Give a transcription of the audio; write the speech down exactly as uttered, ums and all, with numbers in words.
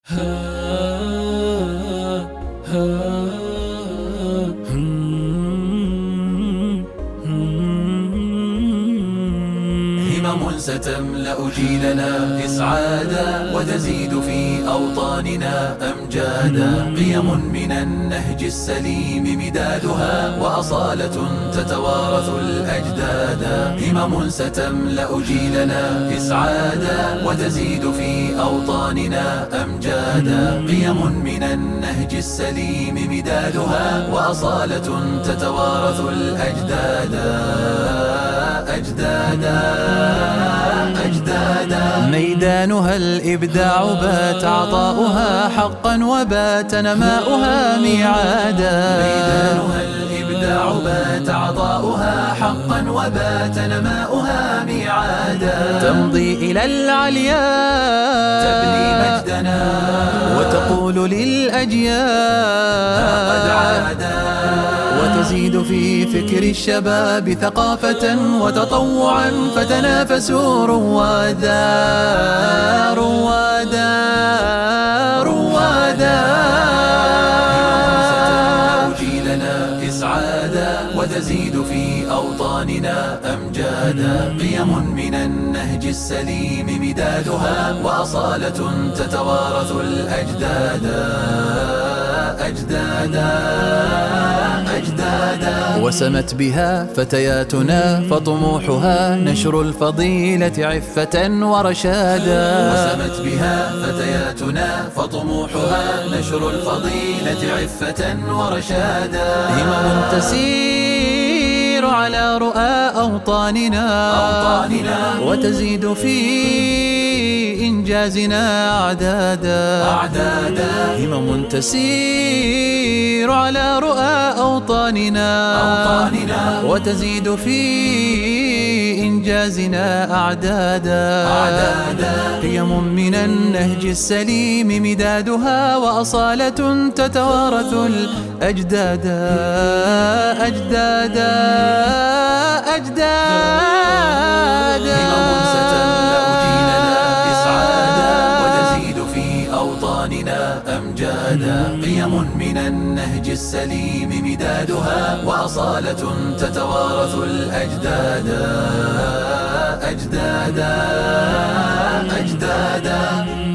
همم ستملأ جيلنا إسعادا وتزيد في أوطاننا أمجادا، قيم من النهج السليم مدادها وأصالة تتوارث الأجدادا. همم ستملأ جيلنا إسعادا وتزيد في أوطاننا أمجادا، قيم من النهج السليم مدادها وأصالة تتوارث الأجدادا أجدادا أجدادا. ميدانها الإبداع بات عطاؤها حقا وبات نماؤها ميعادا. ميدانها الإبداع بات عطاؤها حقا وبات نماؤها ميعادا. تمضي إلى العلياء تبني مجدنا وتقول للأجيال قد عادا، وتزيد في فكر الشباب ثقافة وتطوعا فتنافسوا روادا روادا روادا. ستملأ جيلنا إسعادا وتزيد في أوطاننا أمجادا، قيم من النهج السليم مدادها وأصالة تتوارث الأجدادا أجدادا أجدادا. وسمت بها فتياتنا فطموحها نشر الفضيلة عفة ورشادا. وسمت بها فتياتنا فطموحها نشر الفضيلة عفة ورشادا. همم تسير على رؤى أوطاننا أوطاننا وتزيد في إنجازنا أعدادا أعدادا. همم تسير على رؤى أوطاننا أوطاننا وتزيد في إنجازنا أعدادا أعدادا. قيم من النهج السليم مدادها وأصالة تتوارث الأجدادا أجدادا أجدادا. همم ستملأ جيلنا إسعادا وتزيد في أوطاننا أمجادا، قيم من النهج السليم مدادها وأصالة تتوارث الأجدادا أجدادا أجدادا.